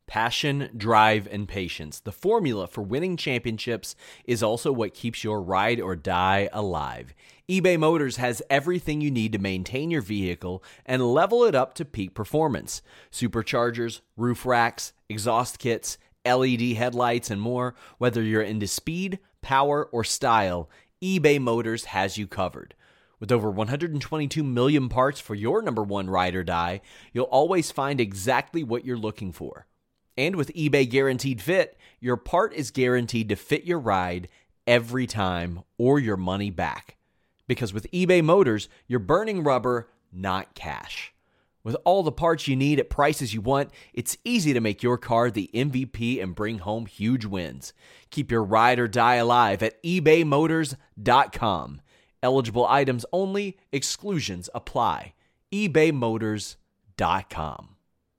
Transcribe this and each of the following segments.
Passion, drive, and patience. The formula for winning championships is also what keeps your ride or die alive. eBay Motors has everything you need to maintain your vehicle and level it up to peak performance. Superchargers, roof racks, exhaust kits, LED headlights, and more. Whether you're into speed, power, or style, eBay Motors has you covered. With over 122 million parts for your number one ride or die, you'll always find exactly what you're looking for. And with eBay Guaranteed Fit, your part is guaranteed to fit your ride every time or your money back. Because with eBay Motors, you're burning rubber, not cash. With all the parts you need at prices you want, it's easy to make your car the MVP and bring home huge wins. Keep your ride or die alive at ebaymotors.com. Eligible items only, exclusions apply. ebaymotors.com.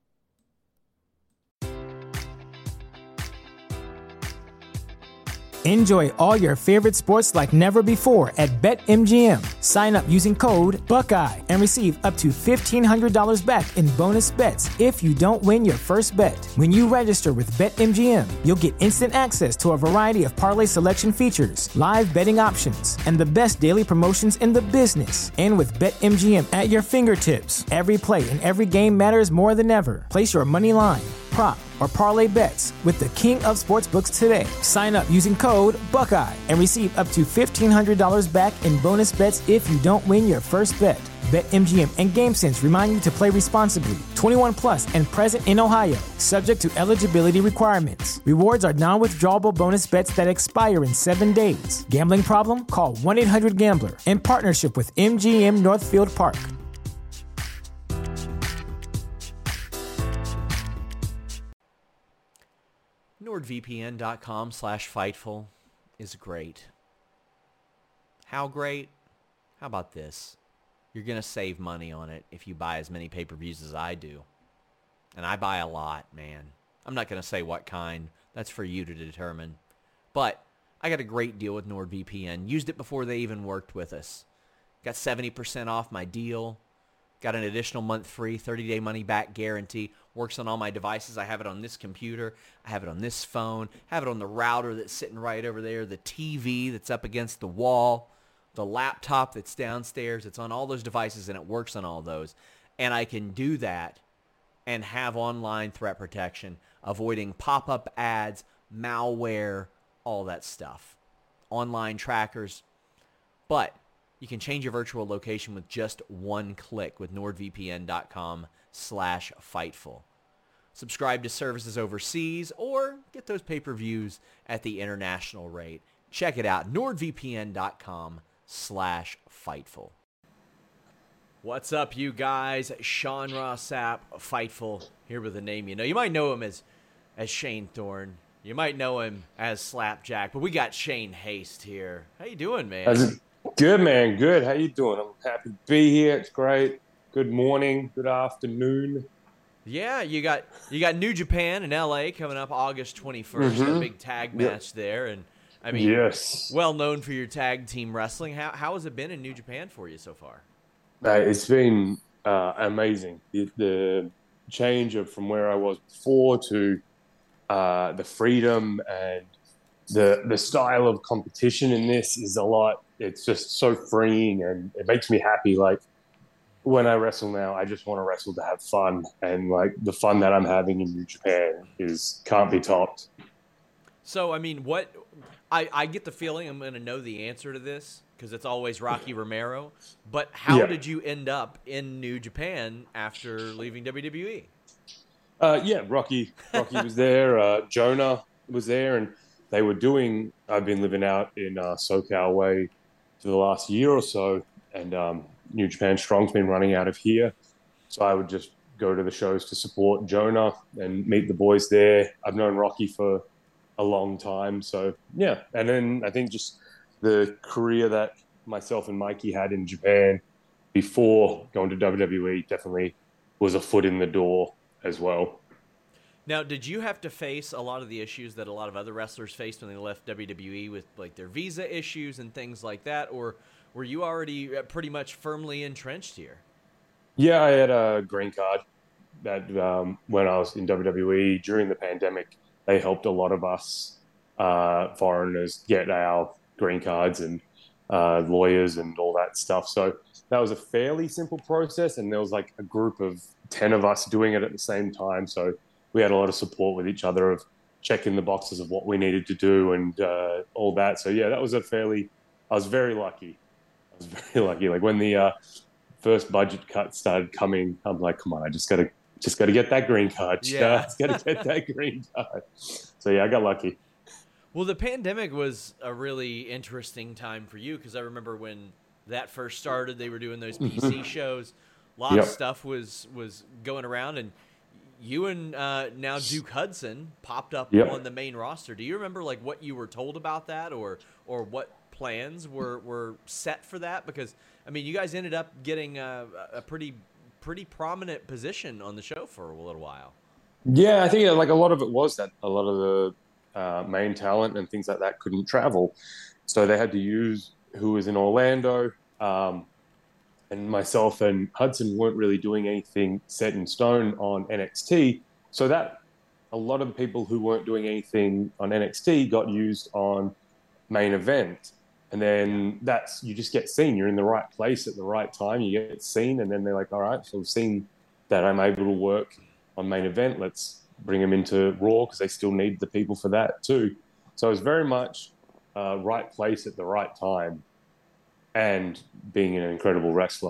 Enjoy all your favorite sports like never before at BetMGM. Sign up using code Buckeye and receive up to $1,500 back in bonus bets if you don't win your first bet. When you register with BetMGM, you'll get instant access to a variety of parlay selection features, live betting options, and the best daily promotions in the business. And with BetMGM at your fingertips, every play and every game matters more than ever. Place your money line, prop, or parlay bets with the king of sportsbooks today. Sign up using code Buckeye and receive up to $1,500 back in bonus bets if you don't win your first bet. BetMGM and GameSense remind you to play responsibly. 21 plus and present in Ohio, subject to eligibility requirements. Rewards are non-withdrawable bonus bets that expire in 7 days. Gambling problem? Call 1-800-GAMBLER. In partnership with MGM Northfield Park. NordVPN.com/Fightful is great. How great? How about this? You're going to save money on it if you buy as many pay-per-views as I do. And I buy a lot, man. I'm not going to say what kind. That's for you to determine. But I got a great deal with NordVPN. Used it before they even worked with us. Got 70% off my deal. Got an additional month free, 30-day money-back guarantee. Works on all my devices. I have it on this computer. I have it on this phone. I have it on the router that's sitting right over there, the TV that's up against the wall, the laptop that's downstairs. It's on all those devices, and it works on all those. And I can do that and have online threat protection, avoiding pop-up ads, malware, all that stuff. Online trackers. But you can change your virtual location with just one click with NordVPN.com/Fightful. Subscribe to services overseas or get those pay-per-views at the international rate. Check it out, NordVPN.com/Fightful. What's up, you guys? Sean Ross Sapp, Fightful, here with a name you know. You might know him as Shane Thorne. You might know him as Slapjack, but we got Shane Haste here. How you doing, man? Good, man. Good. How you doing? I'm happy to be here. It's great. Good morning. Good afternoon. Yeah, you got New Japan in LA coming up August 21st. A big tag match there, and I mean, yes, well known for your tag team wrestling. How has it been in New Japan for you so far? It's been amazing. The change from where I was before to the freedom and the style of competition in this is a lot. It's just so freeing, and it makes me happy. Like, when I wrestle now, I just want to wrestle to have fun, and like the fun that I'm having in New Japan can't be topped. So, I mean, I get the feeling I'm going to know the answer to this because it's always Rocky Romero. But how did you end up in New Japan after leaving WWE? Rocky was there. Jonah was there, and they were doing. I've been living out in SoCal way for the last year or so, and New Japan Strong's been running out of here. So I would just go to the shows to support Jonah and meet the boys there. I've known Rocky for a long time. So, yeah. And then I think just the career that myself and Mikey had in Japan before going to WWE definitely was a foot in the door as well. Now, did you have to face a lot of the issues that a lot of other wrestlers faced when they left WWE with like their visa issues and things like that? Or were you already pretty much firmly entrenched here? Yeah, I had a green card. that when I was in WWE during the pandemic, they helped a lot of us foreigners get our green cards and lawyers and all that stuff. So that was a fairly simple process, and there was like a group of 10 of us doing it at the same time. So we had a lot of support with each other of checking the boxes of what we needed to do and all that. So yeah, that was I was very lucky. I was very lucky. Like when the first budget cut started coming, I'm like, come on, I just gotta get that green card. Yeah. Just gotta get that green card. So yeah, I got lucky. Well, the pandemic was a really interesting time for you because I remember when that first started, they were doing those PC shows. A lot of stuff was going around, and you and now Duke Hudson popped up on the main roster. Do you remember like what you were told about that, or what plans were set for that? Because I mean, you guys ended up getting a pretty prominent position on the show for a little while. Yeah, I think like a lot of it was that a lot of the main talent and things like that couldn't travel, so they had to use who was in Orlando. And myself and Hudson weren't really doing anything set in stone on NXT, so that a lot of the people who weren't doing anything on NXT got used on main event. And then you just get seen. You're in the right place at the right time. You get seen, and then they're like, all right, so we've seen that I'm able to work on main event. Let's bring them into Raw because they still need the people for that too. So it was very much right place at the right time and being an incredible wrestler.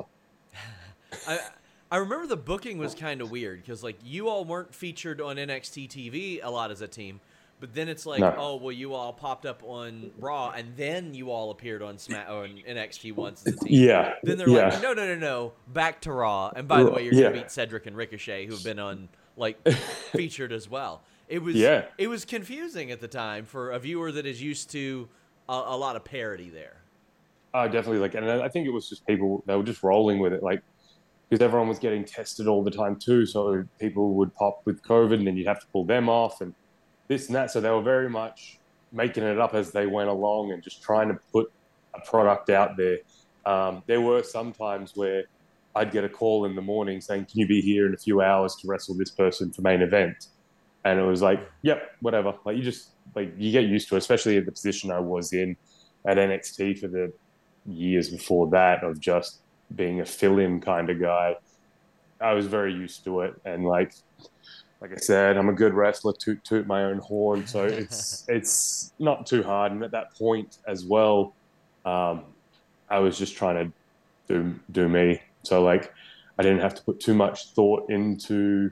I remember the booking was kind of weird because like you all weren't featured on NXT TV a lot as a team. But then it's like, oh, well, you all popped up on Raw, and then you all appeared on on NXT once as a team. Yeah. Then they're like, no, back to Raw. And by the way, you're going to beat Cedric and Ricochet, who have been on, like, featured as well. It was confusing at the time for a viewer that is used to a lot of parody there. Definitely. Like, and I think it was just people, they were just rolling with it. Like, because everyone was getting tested all the time too. So people would pop with COVID, and then you'd have to pull them off and this and that. So they were very much making it up as they went along and just trying to put a product out there. There were some times where I'd get a call in the morning saying, can you be here in a few hours to wrestle this person for main event? And it was like, yep, whatever. Like you get used to it, especially at the position I was in at NXT for the years before that of just being a fill-in kind of guy. I was very used to it. And like I said, I'm a good wrestler, toot my own horn. So it's not too hard. And at that point as well, I was just trying to do me. So like, I didn't have to put too much thought into,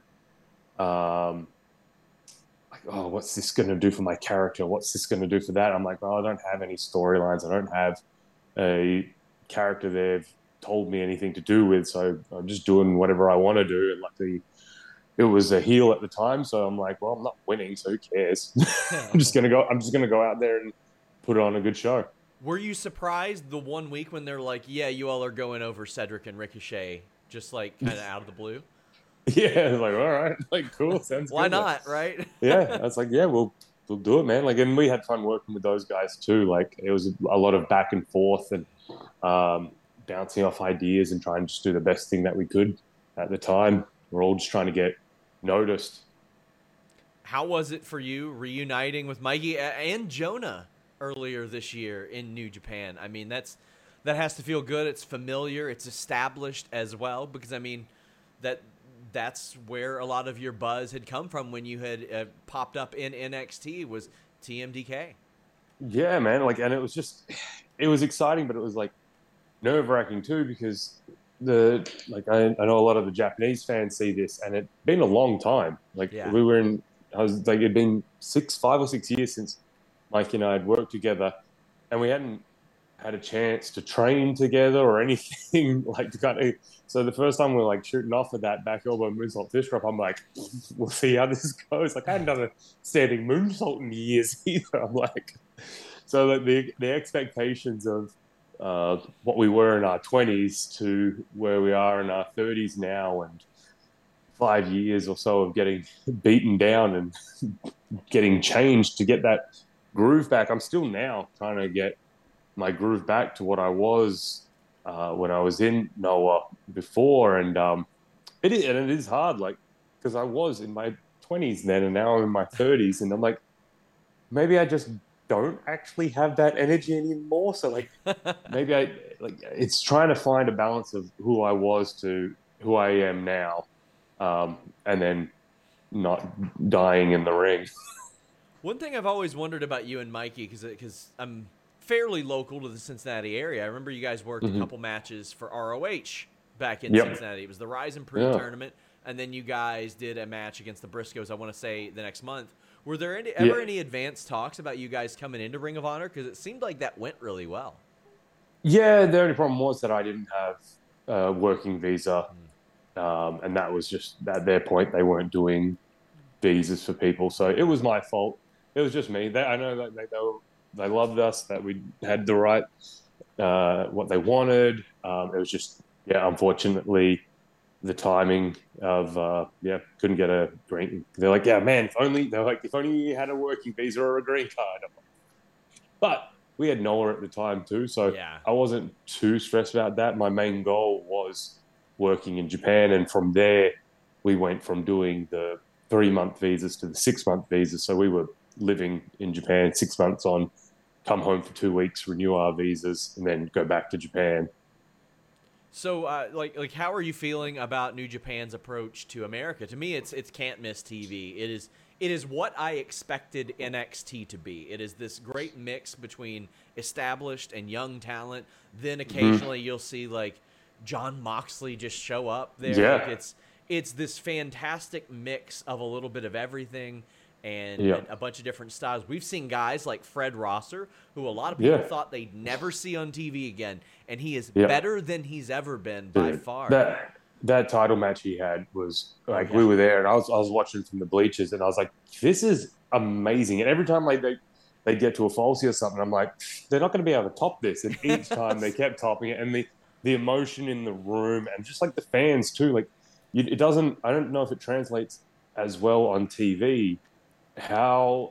what's this going to do for my character? What's this going to do for that? I'm like, I don't have any storylines. I don't have a character they've told me anything to do with. So I'm just doing whatever I want to do. And luckily, it was a heel at the time, so I'm like, well, I'm not winning, so who cares? I'm just gonna go out there and put on a good show. Were you surprised the 1 week when they're like, yeah, you all are going over Cedric and Ricochet, just like kind of out of the blue? Yeah, like all right, like cool, sounds Why good. not, right? Yeah, I was like, yeah, we'll do it, man. Like, and we had fun working with those guys too. Like, it was a lot of back and forth and bouncing off ideas and trying to just do the best thing that we could at the time. We're all just trying to get noticed. How was it for you reuniting with Mikey and Jonah earlier this year in New Japan? I mean, that has to feel good. It's familiar. It's established as well because I mean that's where a lot of your buzz had come from when you had popped up in NXT was TMDK. Yeah, man. Like, and it was exciting, but it was like nerve-wracking too because I know a lot of the Japanese fans see this, and it'd been a long time. Like it'd been 5 or 6 years since Mike and I had worked together, and we hadn't had a chance to train together or anything like to kind of. So the first time we were like shooting off at that back elbow moonsault fish drop, I'm like, we'll see how this goes. Like I hadn't done a standing moonsault in years either. I'm like, so like the expectations of what we were in our 20s to where we are in our 30s now, and 5 years or so of getting beaten down and getting changed to get that groove back. I'm still now trying to get my groove back to what I was when I was in Noah before, and it is hard. Like because I was in my 20s then, and now I'm in my 30s, and I'm like, maybe I just don't actually have that energy anymore. So like, maybe I like it's trying to find a balance of who I was to who I am now, and then not dying in the ring. One thing I've always wondered about you and Mikey, because I'm fairly local to the Cincinnati area. I remember you guys worked a couple matches for ROH back in Yep. Cincinnati. It was the Rise and Prove Yeah. tournament, and then you guys did a match against the Briscoes, I want to say, the next month. Were there ever any advanced talks about you guys coming into Ring of Honor? Because it seemed like that went really well. Yeah, the only problem was that I didn't have a working visa, and that was just at their point. They weren't doing visas for people, so it was my fault. It was just me. I know that they loved us, that we had the right what they wanted. It was just unfortunately the timing of couldn't get a green. They're like, yeah, man, if only you had a working visa or a green card. But we had Noah at the time too, so I wasn't too stressed about that. My main goal was working in Japan, and from there we went from doing the 3-month visas to the 6-month visas. So we were living in Japan 6 months on, come home for 2 weeks, renew our visas, and then go back to Japan. So, like, how are you feeling about New Japan's approach to America? To me, it's can't miss TV. It is what I expected NXT to be. It is this great mix between established and young talent. Then occasionally you'll see like Jon Moxley just show up there. Yeah. Like it's this fantastic mix of a little bit of everything and a bunch of different styles. We've seen guys like Fred Rosser, who a lot of people thought they'd never see on TV again, and he is better than he's ever been by far. That title match he had was like, we were there, and I was watching from the bleachers, and I was like, this is amazing. And every time like they get to a falsy or something, I'm like, they're not going to be able to top this. And each time they kept topping it, and the emotion in the room, and just like the fans too. Like it doesn't. I don't know if it translates as well on TV. How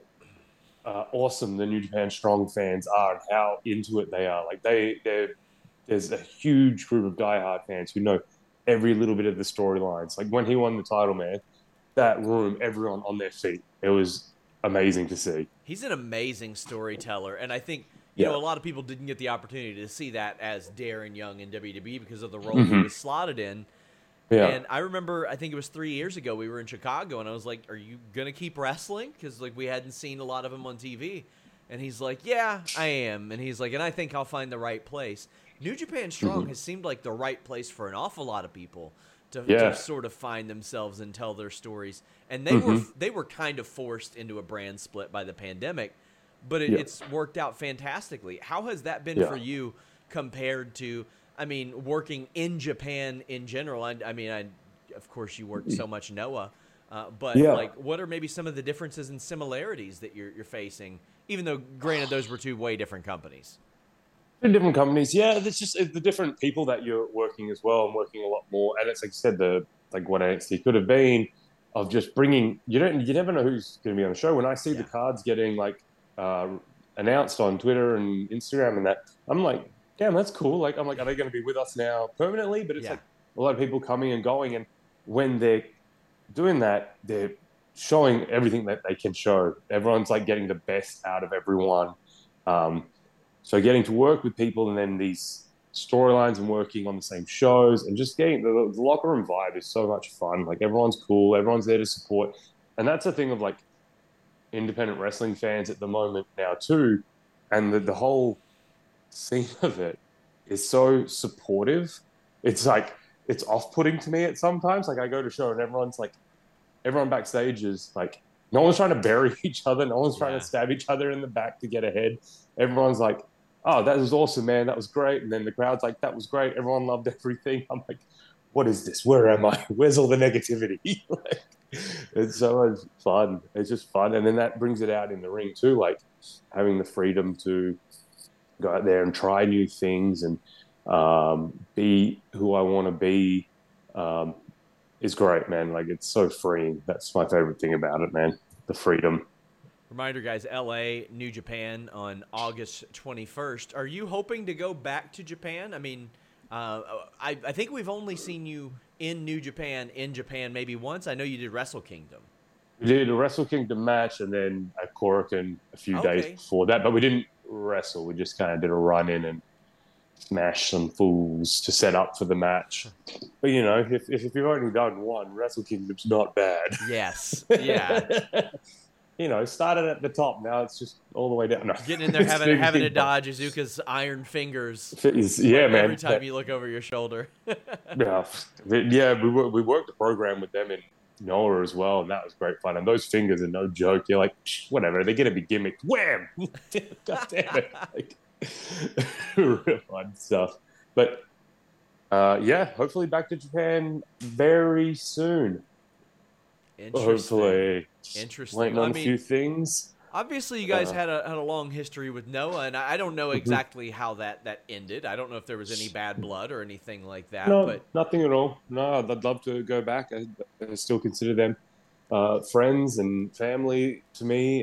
awesome the New Japan Strong fans are, and how into it they are. Like there's a huge group of diehard fans who know every little bit of the storylines. Like when he won the title, man, that room, everyone on their feet. It was amazing to see. He's an amazing storyteller, and I think you know a lot of people didn't get the opportunity to see that as Darren Young in WWE because of the role he was slotted in. Yeah. And I remember, I think it was 3 years ago, we were in Chicago, and I was like, are you going to keep wrestling? Because like we hadn't seen a lot of him on TV. And he's like, yeah, I am. And he's like, and I think I'll find the right place. New Japan Strong has seemed like the right place for an awful lot of people to sort of find themselves and tell their stories. And they were kind of forced into a brand split by the pandemic, but it's worked out fantastically. How has that been for you compared to, I mean, working in Japan in general? I mean, of course you worked so much Noah, but like, what are maybe some of the differences and similarities that you're facing? Even though, granted, those were two way different companies. Different companies, it's just the different people that you're working as well. I'm working a lot more, and it's like you said, what NXT could have been of just bringing. You never know who's going to be on the show. When I see the cards getting like announced on Twitter and Instagram and that, I'm like, damn, that's cool. Like, I'm like, are they going to be with us now permanently? But it's like a lot of people coming and going, and when they're doing that, they're showing everything that they can show. Everyone's like getting the best out of everyone. So getting to work with people, and then these storylines and working on the same shows, and just getting the locker room vibe is so much fun. Like everyone's cool, everyone's there to support, and that's the thing of like independent wrestling fans at the moment now too, and the whole scene of it is so supportive. It's like it's off-putting to me at sometimes. Like I go to show and everyone backstage is like, no one's trying to bury each other, no one's trying to stab each other in the back to get ahead. Everyone's like, oh, that was awesome, man. That was great. And then the crowd's like, that was great. Everyone loved everything. I'm like, what is this? Where am I? Where's all the negativity? Like, it's so much fun. It's just fun. And then that brings it out in the ring too, like having the freedom to go out there and try new things and be who I want to be is great, man. Like it's so freeing. That's my favorite thing about it, man. The freedom. Reminder, guys, LA, New Japan on August 21st. Are you hoping to go back to Japan? I mean, I think we've only seen you in New Japan, in Japan, maybe once? I know you did Wrestle Kingdom. We did a Wrestle Kingdom match and then a Korakuen a few days before that, but we didn't wrestle. We just kind of did a run in and smash some fools to set up for the match. But, you know, if you've only done one, Wrestle Kingdom's not bad. Yes. Yeah. You know, started at the top. Now it's just all the way down. No. Getting in there, having to dodge Iizuka's iron fingers. Yeah, man. Every time you look over your shoulder. Yeah, we worked the program with them in Noah as well, and that was great fun. And those fingers are no joke. You're like, whatever, they're going to be gimmicked. Wham! God damn it. Like, real fun stuff. But, yeah, hopefully back to Japan very soon. Hopefully. Interesting. Waiting on a few things. Obviously, you guys had a long history with Noah, and I don't know exactly how that ended. I don't know if there was any bad blood or anything like that. No, but nothing at all. No, I'd love to go back. I still consider them friends and family to me.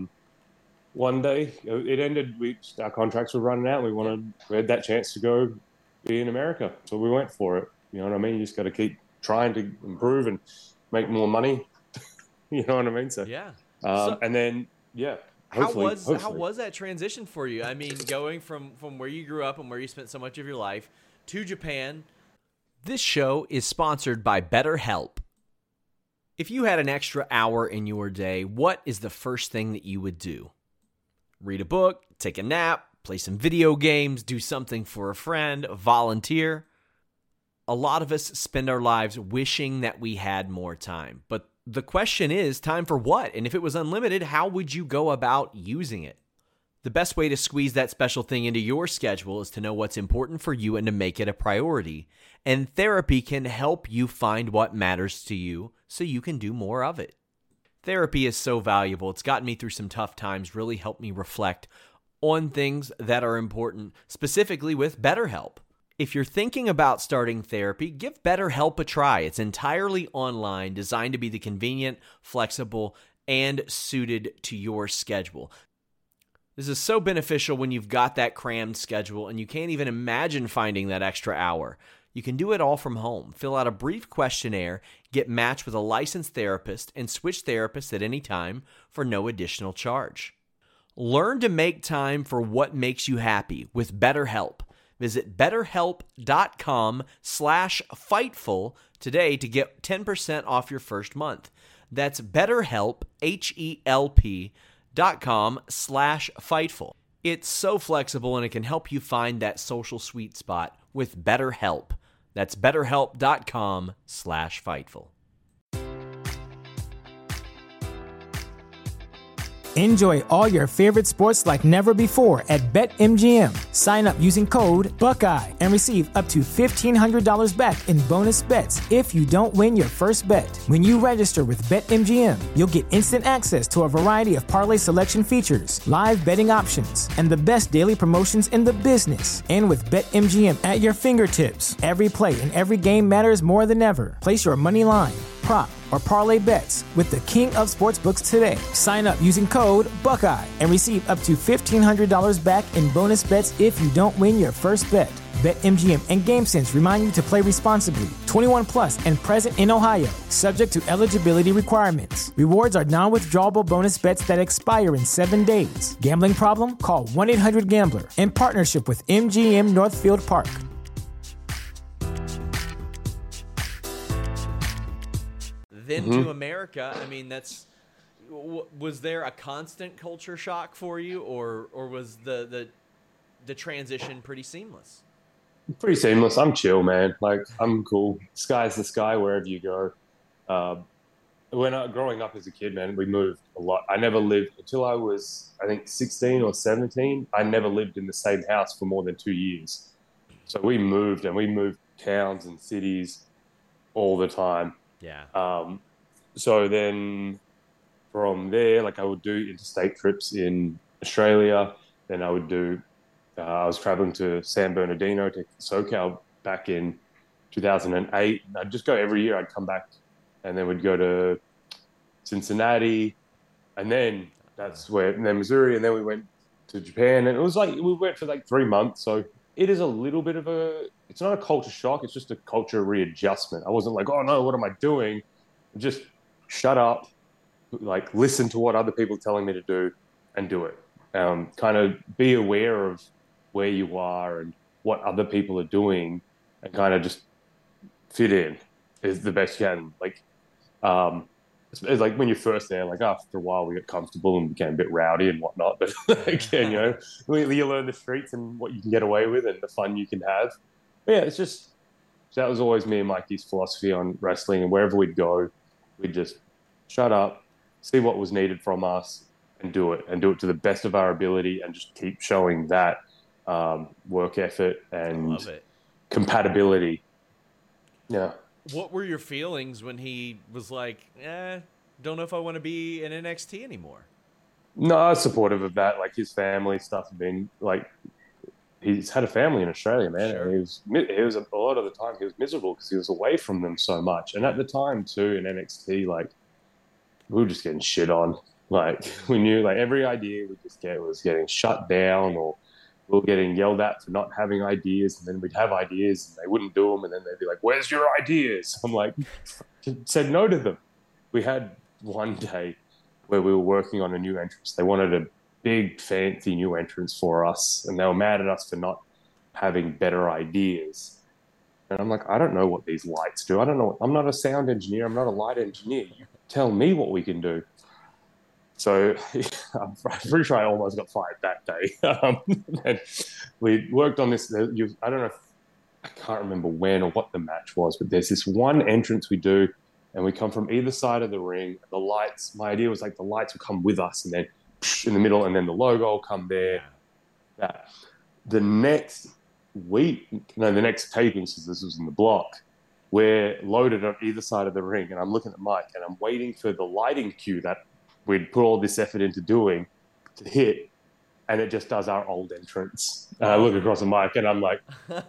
One day, it ended. Our contracts were running out. We had that chance to go be in America, so we went for it. You know what I mean? You just got to keep trying to improve and make more money. You know what I mean? So yeah. And then. Yeah. How was that transition for you? I mean, going from where you grew up and where you spent so much of your life to Japan. This show is sponsored by BetterHelp. If you had an extra hour in your day, what is the first thing that you would do? Read a book, take a nap, play some video games, do something for a friend, volunteer. A lot of us spend our lives wishing that we had more time, but the question is, time for what? And if it was unlimited, how would you go about using it? The best way to squeeze that special thing into your schedule is to know what's important for you and to make it a priority. And therapy can help you find what matters to you so you can do more of it. Therapy is so valuable. It's gotten me through some tough times, really helped me reflect on things that are important, specifically with BetterHelp. If you're thinking about starting therapy, give BetterHelp a try. It's entirely online, designed to be the convenient, flexible, and suited to your schedule. This is so beneficial when you've got that crammed schedule and you can't even imagine finding that extra hour. You can do it all from home. Fill out a brief questionnaire, get matched with a licensed therapist, and switch therapists at any time for no additional charge. Learn to make time for what makes you happy with BetterHelp. Visit BetterHelp.com/Fightful today to get 10% off your first month. That's BetterHelp, HELP.com/Fightful. It's so flexible and it can help you find that social sweet spot with BetterHelp. That's BetterHelp.com/Fightful. Enjoy all your favorite sports like never before at BetMGM. Sign up using code Buckeye and receive up to $1,500 back in bonus bets if you don't win your first bet. When you register with BetMGM, you'll get instant access to a variety of parlay selection features, live betting options, and the best daily promotions in the business. And with BetMGM at your fingertips, every play and every game matters more than ever. Place your money line, prop, or parlay bets with the king of sportsbooks today. Sign up using code Buckeye and receive up to $1,500 back in bonus bets if you don't win your first bet. BetMGM and GameSense remind you to play responsibly. 21 plus and present in Ohio, subject to eligibility requirements. Rewards are non-withdrawable bonus bets that expire in 7 days. Gambling problem? Call 1-800-GAMBLER. In partnership with MGM Northfield Park. Then to America, I mean, was there a constant culture shock for you, or was the transition pretty seamless? Pretty seamless. I'm chill, man. Like, I'm cool. Sky's the sky wherever you go. Growing up as a kid, man, we moved a lot. I never lived until I was, I think, 16 or 17. I never lived in the same house for more than 2 years. So we moved towns and cities all the time. Yeah. So then from there, like, I would do interstate trips in Australia. Then I would do, I was traveling to San Bernardino to SoCal back in 2008. I'd just go every year. I'd come back and then we'd go to Cincinnati. And then then Missouri. And then we went to Japan. And it was like, we went for like 3 months. So it is a little bit of it's not a culture shock. It's just a culture readjustment. I wasn't like, oh no, what am I doing? Just shut up, like listen to what other people are telling me to do and do it. Kind of be aware of where you are and what other people are doing and kind of just fit in is the best you can. Like, it's like when you're first there, like after a while we got comfortable and became a bit rowdy and whatnot. But again, you learn the streets and what you can get away with and the fun you can have. But yeah, it's just, that was always me and Mikey's philosophy on wrestling. And wherever we'd go, we'd just shut up, see what was needed from us and do it to the best of our ability and just keep showing that work effort and compatibility. Yeah. What were your feelings when he was like, don't know if I want to be in NXT anymore? No, I was supportive of that. Like his family stuff had been like, he's had a family in Australia, man. Sure. And he was a lot of the time he was miserable because he was away from them so much. And at the time too in NXT, like we were just getting shit on. Like we knew like every idea we just get was getting shut down, or we were getting yelled at for not having ideas, and then we'd have ideas and they wouldn't do them, and then they'd be like, "Where's your ideas?" I'm like, said no to them. We had one day where we were working on a new entrance. They wanted a big, fancy new entrance for us, and they were mad at us for not having better ideas. And I'm like, I don't know what these lights do. I don't know. I'm not a sound engineer. I'm not a light engineer. You tell me what we can do. So I'm pretty sure I almost got fired that day. And we worked on this. I don't know. I can't remember when or what the match was, but there's this one entrance we do, and we come from either side of the ring. The lights, my idea was like the lights will come with us, and then in the middle, and then the logo will come there. That the next week, no, the next taping, since this was in the block, we're loaded on either side of the ring, and I'm looking at Mike, and I'm waiting for the lighting cue that we'd put all this effort into doing to hit, and it just does our old entrance. And I look across at Mike, and I'm like,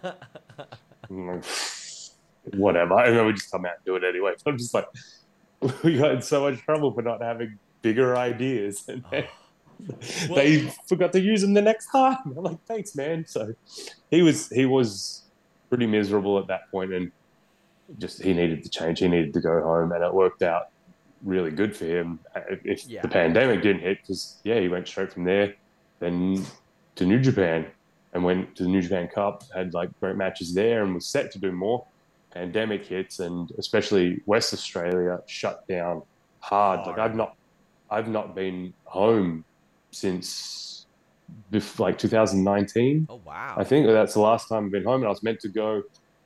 whatever. And then we just come out and do it anyway. But I'm just like, we got in so much trouble for not having bigger ideas. And they forgot to use them the next time. I'm like, thanks, man. So he was pretty miserable at that point, and just he needed to change. He needed to go home, and it worked out really good for him if the pandemic didn't hit, because he went straight from there then to New Japan and went to the New Japan Cup, had like great matches there and was set to do more. Pandemic hits, and especially West Australia shut down hard. Like I've not been home since like 2019. Oh wow. I think that's the last time I've been home, and I was meant to go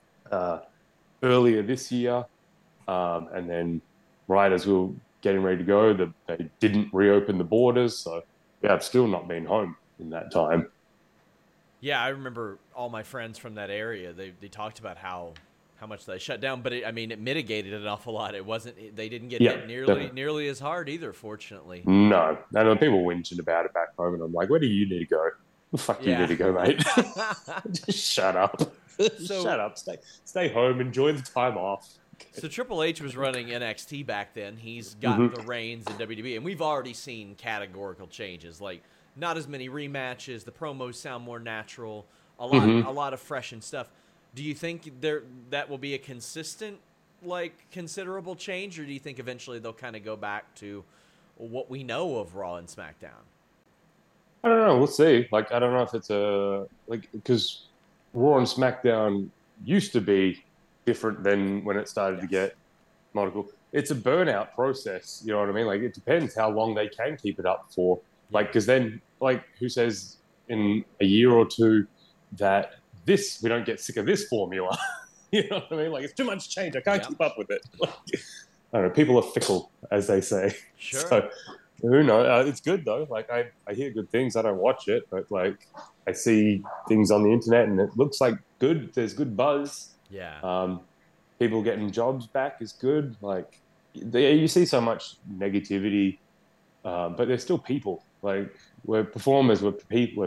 earlier this year, and then right as we were getting ready to go, they didn't reopen the borders. So, I've still not been home in that time. Yeah, I remember all my friends from that area. They talked about how much they shut down, but it mitigated an awful lot. It wasn't. They didn't get hit nearly as hard either, fortunately. No, and people whinging about it back home, and I'm like, where do you need to go? The fuck you need to go, mate? Just shut up. Shut up. Stay home. Enjoy the time off. So Triple H was running NXT back then. He's got the reins in WWE, and we've already seen categorical changes, like not as many rematches. The promos sound more natural. A lot of fresh and stuff. Do you think that will be a consistent, like, considerable change, or do you think eventually they'll kind of go back to what we know of Raw and SmackDown? I don't know. We'll see. Like, I don't know if it's because Raw and SmackDown used to be different than when it started to get multiple. It's a burnout process. You know what I mean? Like, it depends how long they can keep it up for. Like, because then, like, who says in a year or two that we don't get sick of this formula? You know what I mean? Like, it's too much change. I can't keep up with it. Like, I don't know. People are fickle, as they say. Sure. So, who knows? It's good, though. Like, I hear good things. I don't watch it, but, like, I see things on the internet, and it looks like good. There's good buzz. Yeah. People getting jobs back is good. Like, you see so much negativity, but they're still people. Like, we're performers, we're people.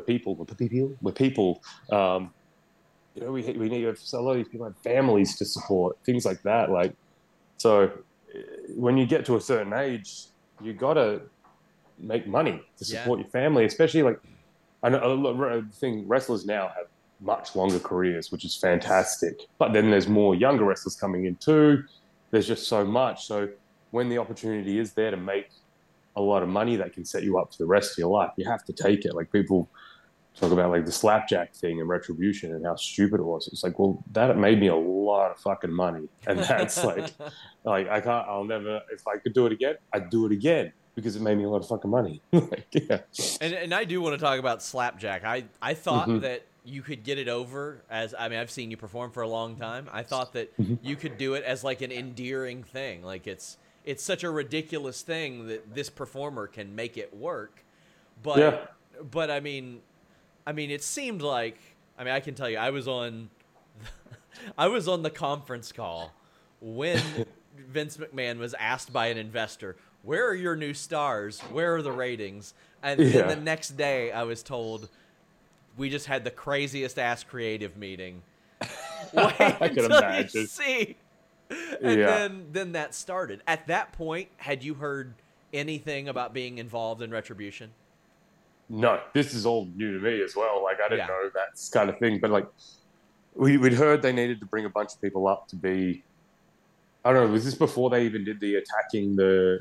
We need a lot of these people have families to support, things like that. Like, so when you get to a certain age, you gotta make money to support your family, especially like I know the thing wrestlers now have much longer careers, which is fantastic. But then there's more younger wrestlers coming in too. There's just so much. So when the opportunity is there to make a lot of money that can set you up for the rest of your life, you have to take it. Like, people talk about like the slapjack thing and Retribution and how stupid it was. It's like, well, that made me a lot of fucking money. And that's like I'll never, if I could do it again, I'd do it again, because it made me a lot of fucking money. Like, yeah. And I do want to talk about slapjack. I thought that you could get it over as, I mean, I've seen you perform for a long time. I thought that you could do it as like an endearing thing. Like, it's such a ridiculous thing that this performer can make it work. But I mean, it seemed like, I mean, I can tell you, I was on the conference call when Vince McMahon was asked by an investor, where are your new stars? Where are the ratings? And then the next day I was told, we just had the craziest ass creative meeting. Wait until you see. And then that started. At that point, had you heard anything about being involved in Retribution? No, this is all new to me as well. Like, I didn't know that kind of thing. But like, we'd heard they needed to bring a bunch of people up to be, I don't know, was this before they even did the attacking the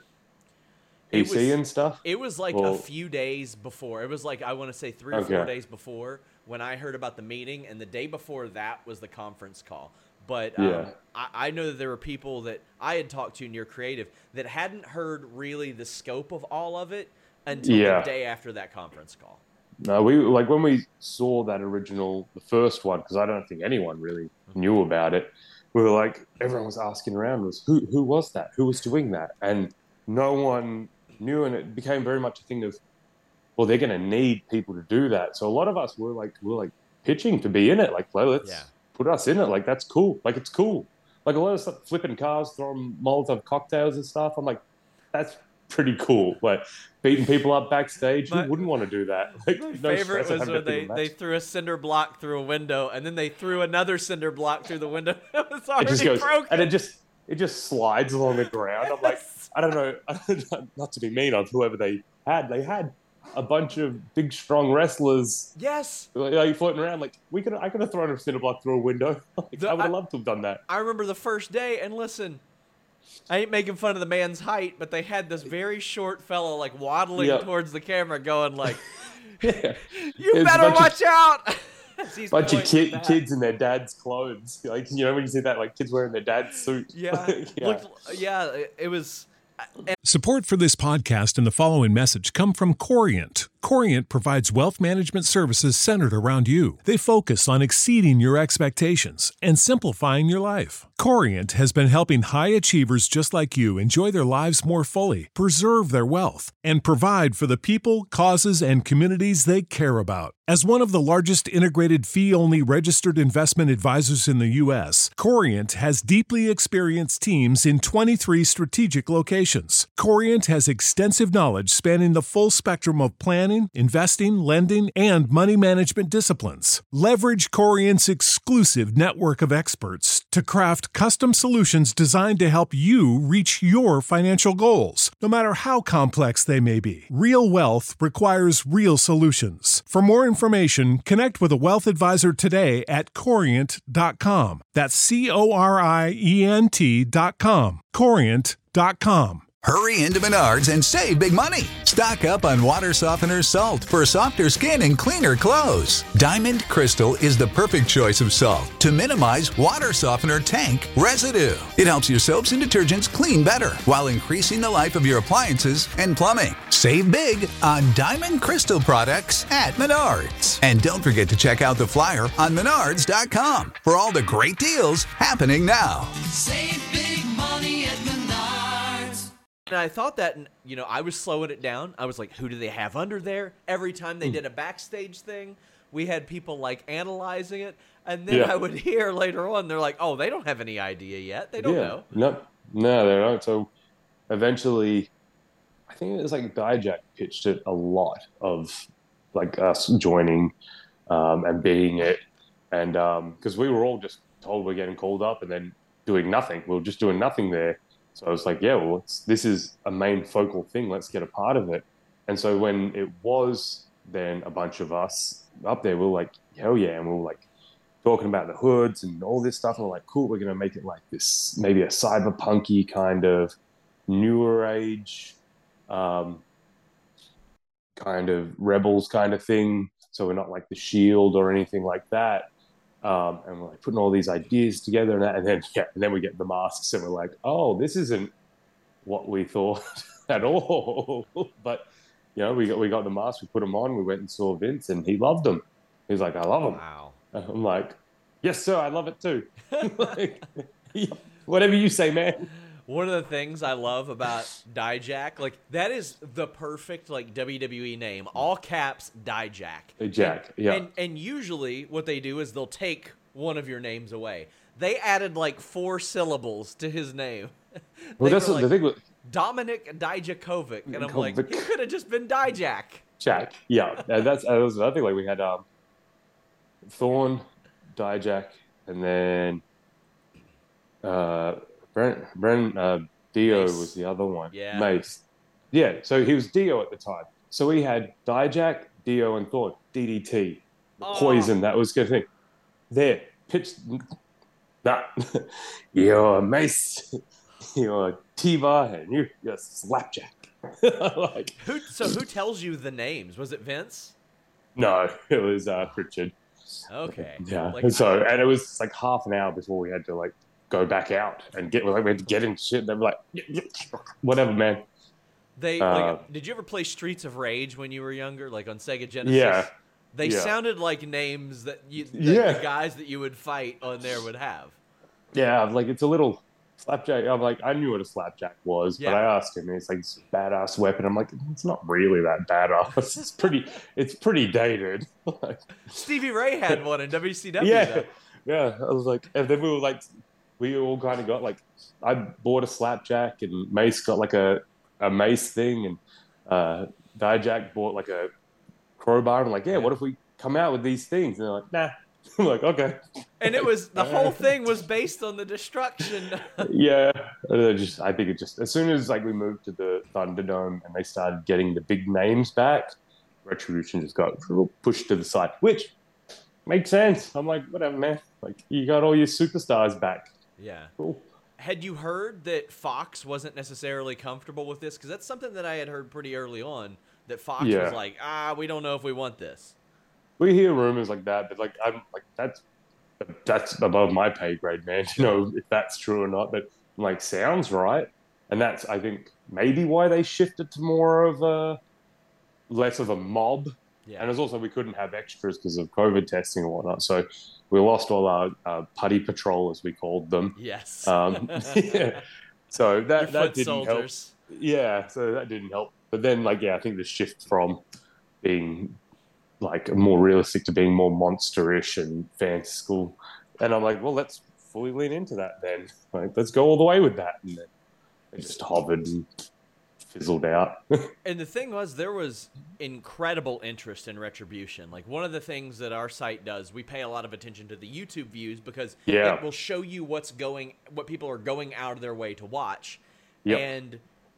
PC and stuff? It was like a few days before. It was like, I want to say 3 or 4 days before when I heard about the meeting, and the day before that was the conference call. But I know that there were people that I had talked to near Creative that hadn't heard really the scope of all of it until the day after that conference call. No, we like when we saw that original, the first one, because I don't think anyone really knew about it. We were like, everyone was asking around, who was that? Who was doing that? And no one knew, and it became very much a thing of, well, they're going to need people to do that. So a lot of us were like pitching to be in it. Like, well, let's put us in it. Like, that's cool. Like, it's cool. Like, a lot of stuff, flipping cars, throwing Molotov cocktails and stuff. I'm like, that's pretty cool. Like, beating people up backstage. Who wouldn't want to do that? Like, my favorite was when they threw a cinder block through a window, and then they threw another cinder block through the window. It was already broken. And it just slides along the ground. I'm like, I don't know, not to be mean on whoever they had. They had a bunch of big, strong wrestlers. Yes. Like floating around. Like, I could have thrown a cinder block through a window. Like, I would have loved to have done that. I remember the first day, and listen, I ain't making fun of the man's height, but they had this very short fellow like waddling towards the camera going like, you better watch out. Bunch of kids in their dad's clothes. Like, you know, when you see that, like, kids wearing their dad's suit. It was. Support for this podcast and the following message come from Corient. Corient provides wealth management services centered around you. They focus on exceeding your expectations and simplifying your life. Corient has been helping high achievers just like you enjoy their lives more fully, preserve their wealth, and provide for the people, causes, and communities they care about. As one of the largest integrated fee-only registered investment advisors in the U.S., Corient has deeply experienced teams in 23 strategic locations. Corient has extensive knowledge spanning the full spectrum of planning, investing, lending, and money management disciplines. Leverage Corient's exclusive network of experts to craft custom solutions designed to help you reach your financial goals, no matter how complex they may be. Real wealth requires real solutions. For more information, connect with a wealth advisor today at Corient.com. That's Corient.com. Corient.com. Hurry into Menards and save big money. Stock up on water softener salt for softer skin and cleaner clothes. Diamond Crystal is the perfect choice of salt to minimize water softener tank residue. It helps your soaps and detergents clean better while increasing the life of your appliances and plumbing. Save big on Diamond Crystal products at Menards. And don't forget to check out the flyer on Menards.com for all the great deals happening now. Save big money at Menards. And I thought that, you know, I was slowing it down. I was like, who do they have under there? Every time they did a backstage thing, we had people like analyzing it. And then I would hear later on, they're like, oh, they don't have any idea yet. They don't know. No, they don't. So eventually, I think it was like Dijak pitched it a lot of like us joining and being it. And because we were all just told we're getting called up and then doing nothing. We were just doing nothing there. So I was like, yeah, well, this is a main focal thing. Let's get a part of it. And so when it was then a bunch of us, up there, we were like, hell yeah. And we were like talking about the hoods and all this stuff. And we're like, cool, we're going to make it like this, maybe a cyberpunky kind of newer age, kind of rebels kind of thing. So we're not like the Shield or anything like that. And we're like putting all these ideas together and then we get the masks and we're like, oh, this isn't what we thought at all. But we got the masks, we put them on, we went and saw Vince and he loved them. He's like, I love them. Wow. I'm like, yes, sir, I love it too. Like, whatever you say, man. One of the things I love about Dijak, like that is the perfect like WWE name, all caps Dijak. Jack, yeah. And usually what they do is they'll take one of your names away. They added like 4 syllables to his name. Well, that's the thing with Dominic Dijakovic, and I'm like, he could have just been Dijak. Jack, yeah. And that was another thing. Like we had Thorn, Dijak, and then Brent Dio Mace. was the other one. Yeah. Mace. Yeah, so he was Dio at the time. So we had Dijak, Dio, and Thorn. DDT. The poison, that was good thing. There. Pitch. That. You're Mace. You're Tiva, and you're Slapjack. Like, Who tells you the names? Was it Vince? no, it was Pritchard. Okay. Yeah. Like, And it was like half an hour before we had to like go back out and we had to get in shit. They were like, whatever, man. Did you ever play Streets of Rage when you were younger, like on Sega Genesis? Yeah. They Yeah. sounded like names that the guys that you would fight on there would have. Yeah, I'm like, it's a little Slapjack. I'm like, I knew what a Slapjack was, Yeah. but I asked him, and it's like this badass weapon. I'm like, it's not really that badass. It's pretty dated. Like, Stevie Ray had one in WCW. yeah, though. yeah. I was like, and then we all kind of got like, I bought a Slapjack, and Mace got like a Mace thing, and Dijak bought like a crowbar. I'm like, yeah, what if we come out with these things? And they're like, nah. I'm like, okay. And it was the whole thing was based on the destruction. Yeah, I think it just as soon as like we moved to the Thunderdome and they started getting the big names back, Retribution just got pushed to the side, which makes sense. I'm like, whatever, man. Like you got all your superstars back. Yeah. Cool. Had you heard that Fox wasn't necessarily comfortable with this? Because that's something that I had heard pretty early on. That Fox Yeah. was like, we don't know if we want this. We hear rumors like that, but like I'm like that's above my pay grade, man. To know if that's true or not. But I'm like, sounds right, and that's I think maybe why they shifted to more of less of a mob. Yeah. And it's also we couldn't have extras because of COVID testing and whatnot. So we lost all our putty patrol, as we called them. Yes. Yeah. So Your that foot didn't soldiers. help. Yeah, so that didn't help. But then, like, yeah, I think the shift from being like more realistic to being more monsterish and fanciful, and I'm like, well, let's fully lean into that then. Like, let's go all the way with that. And then it just hovered and fizzled out. And the thing was, there was incredible interest in Retribution. Like, one of the things that our site does, we pay a lot of attention to the YouTube views because Yeah. it will show you what people are going out of their way to watch. Yep. And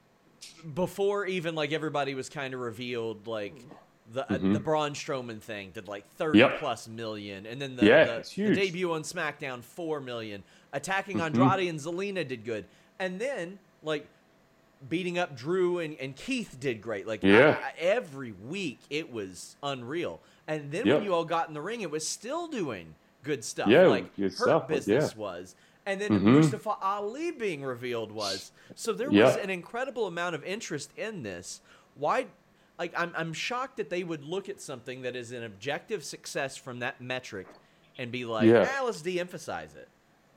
before even, like, everybody was kind of revealed, like, the Braun Strowman thing did, like, 30 Yep. plus million. And then It's the huge. debut on SmackDown, 4 million. Attacking Andrade and Zelina did good. And then, like, beating up Drew and Keith did great. Like, Yeah. every week it was unreal. And then Yep. when you all got in the ring, it was still doing good stuff. Yeah, like good Hurt stuff, Business yeah. was. And then Mustafa Ali being revealed was. So there was Yeah. an incredible amount of interest in this. Why? Like, I'm shocked that they would look at something that is an objective success from that metric and be like, Yeah. let's de-emphasize it.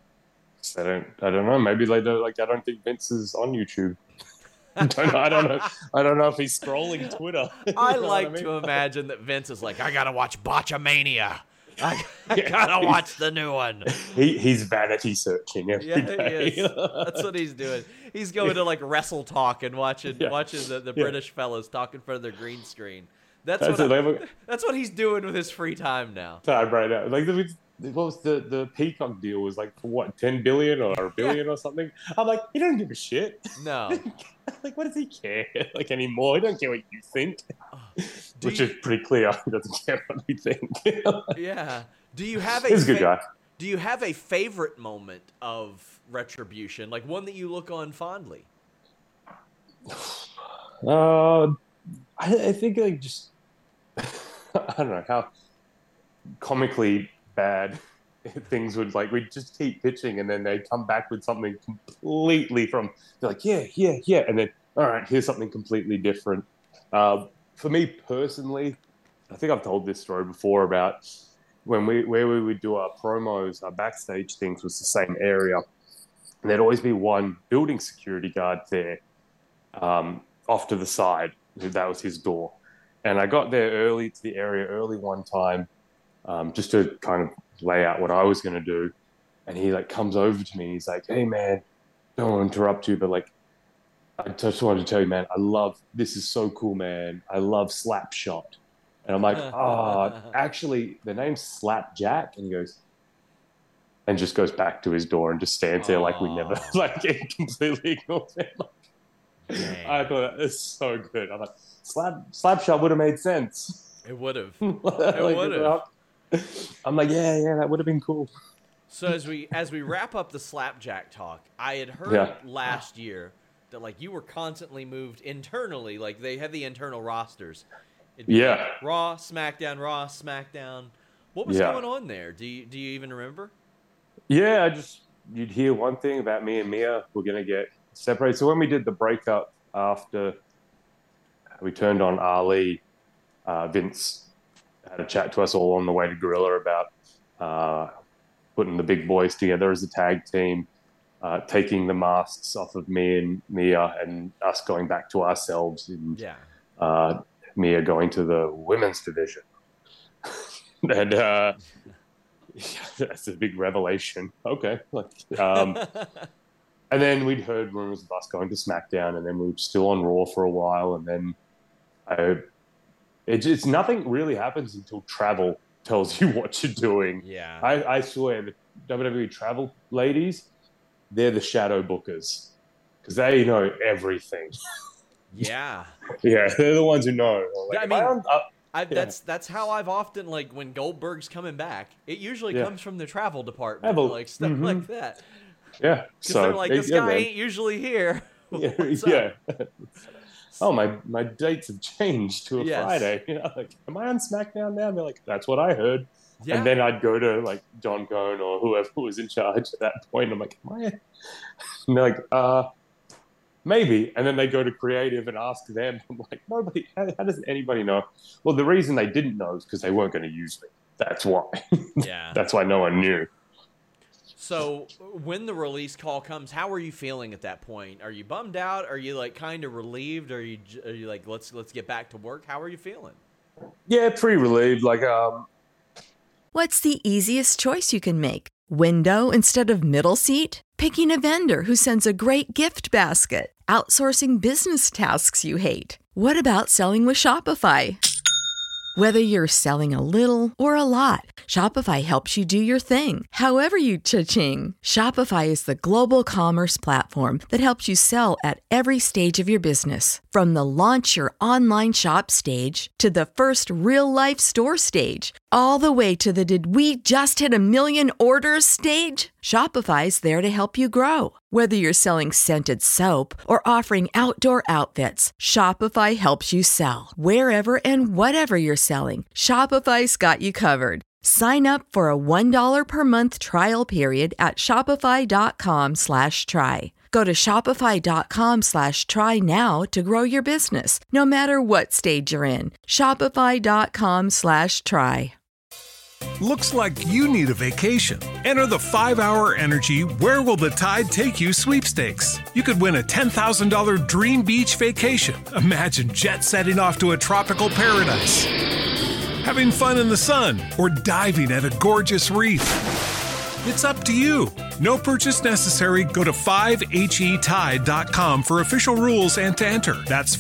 I don't know. Maybe they don't like. I don't think Vince is on YouTube. I don't know if he's scrolling Twitter. I You know like what I to mean? imagine that Vince is like, I gotta watch Botchamania. I gotta watch the new one. He's vanity searching every Yeah, day. he is. That's what he's doing. He's going to like Wrestle Talk and watching Yeah. the Yeah. British fellas talk in front of their green screen. That's That's what it. that's what he's doing with his free time now. Time right now. Like what was the Peacock deal was like for what, 10 billion or a billion or something. I'm like, he doesn't give a shit. No. Like, what does he care like anymore? He doesn't care what you think. Which is pretty clear. He doesn't care what we think. Yeah. Do you have He's a good guy. Do you have a favorite moment of Retribution, like one that you look on fondly? I think like just I don't know how comically bad things would like. We'd just keep pitching, and then they'd come back with something completely from. They're like, yeah, and then all right, here's something completely different. For me personally, I think I've told this story before about where we would do our promos, our backstage things was the same area, and there'd always be one building security guard there, off to the side. That was his door, and I got there early to the area early one time, just to kind of lay out what I was going to do, and he like comes over to me and he's like, "Hey man, don't want to interrupt you, but like, I just wanted to tell you, man, this is so cool, man. I love Slapshot." And I'm like, actually, the name's Slapjack. And he goes, and just goes back to his door and just stands there like we never, like, it completely ignores him. I thought that was so good. I'm like, Slapshot would have made sense. It would have. It would have. I'm like, yeah, that would have been cool. So as we wrap up the Slapjack talk, I had heard last year that like you were constantly moved internally, like they had the internal rosters. It'd be like Raw, SmackDown. What was going on there? Do you even remember? Yeah, you'd hear one thing about me and Mia were gonna get separated. So when we did the breakup after we turned on Ali, Vince had a chat to us all on the way to Gorilla about putting the big boys together as a tag team, taking the masks off of me and Mia, and us going back to ourselves. And, Mia going to the women's division. And that's a big revelation. Okay. And then we'd heard rumors of us going to SmackDown, and then we were still on Raw for a while, and then it's nothing really happens until travel tells you what you're doing. Yeah. I swear, the WWE travel ladies, they're the shadow bookers because they know everything. Yeah. Yeah, they're the ones who know. Like, I mean, that's how I've often, like, when Goldberg's coming back, it usually comes from the travel department, like stuff like that. Yeah. Because they're like, this guy ain't usually here. Yeah. Oh, my dates have changed to a Friday. You know, like, am I on SmackDown now? And they're like, that's what I heard. Yeah. And then I'd go to like John Cone or whoever was in charge at that point. I'm like, am I? And they're like, maybe. And then they go to creative and ask them. I'm like, nobody. How does anybody know? Well, the reason they didn't know is because they weren't going to use me. That's why. Yeah. That's why no one knew. So when the release call comes, how are you feeling at that point? Are you bummed out? Are you like kind of relieved? Are you like, let's get back to work? How are you feeling? Yeah, pretty relieved. Like, What's the easiest choice you can make? Window instead of middle seat? Picking a vendor who sends a great gift basket? Outsourcing business tasks you hate? What about selling with Shopify? Whether you're selling a little or a lot, Shopify helps you do your thing, however you cha-ching. Shopify is the global commerce platform that helps you sell at every stage of your business. From the launch your online shop stage to the first real-life store stage, all the way to the did we just hit 1 million orders stage. Shopify's there to help you grow. Whether you're selling scented soap or offering outdoor outfits, Shopify helps you sell. Wherever and whatever you're selling, Shopify's got you covered. Sign up for a $1 per month trial period at shopify.com/try. Go to shopify.com/try now to grow your business, no matter what stage you're in. Shopify.com/try. Looks like you need a vacation. Enter the 5-Hour Energy Where Will the Tide Take You sweepstakes. You could win a $10,000 dream beach vacation. Imagine jet setting off to a tropical paradise, having fun in the sun, or diving at a gorgeous reef. It's up to you. No purchase necessary. Go to 5HETide.com for official rules and to enter. That's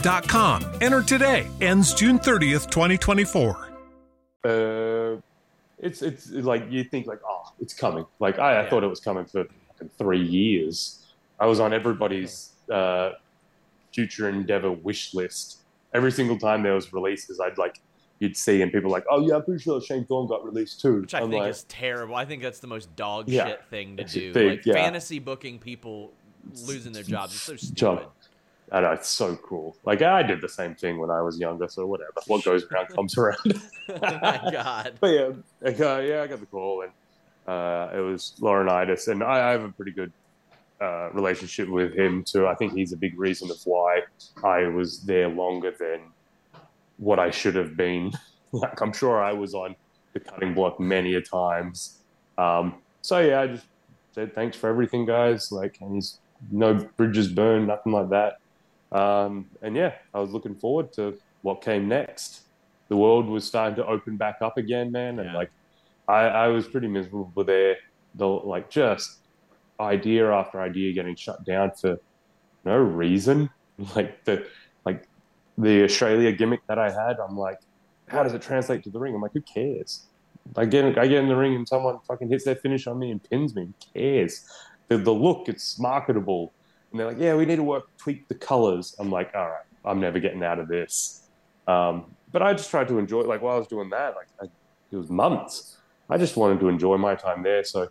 5HETide.com. Enter today. Ends June 30th, 2024. it's like you think like, oh, it's coming. Like I thought it was coming for fucking 3 years. I was on everybody's future endeavor wish list. Every single time there was releases, you'd see, and people were like, oh yeah, I'm pretty sure Shane Thorne got released too. Which I think is terrible. I think that's the most dog Yeah. shit thing to do. Big, yeah. Fantasy booking people losing their jobs. It's so stupid. I know, it's so cool. Like I did the same thing when I was younger, so whatever. What goes around comes around. Oh my God. But yeah, I got the call, and it was Laurinaitis, and I have a pretty good relationship with him too. I think he's a big reason of why I was there longer than what I should have been. Like I'm sure I was on the cutting block many a times. So yeah, I just said thanks for everything, guys. Like, and he's no bridges burned, nothing like that. And yeah, I was looking forward to what came next. The world was starting to open back up again, man, and like I was pretty miserable there. Just idea after idea getting shut down for no reason. Like the Australia gimmick that I had, I'm like, how does it translate to the ring? I'm like, who cares? I get in the ring and someone fucking hits their finish on me and pins me. Who cares? The look, it's marketable. And they're like, yeah, we need to tweak the colors. I'm like, all right, I'm never getting out of this. But I just tried to enjoy it. Like while I was doing that, it was months. I just wanted to enjoy my time there. So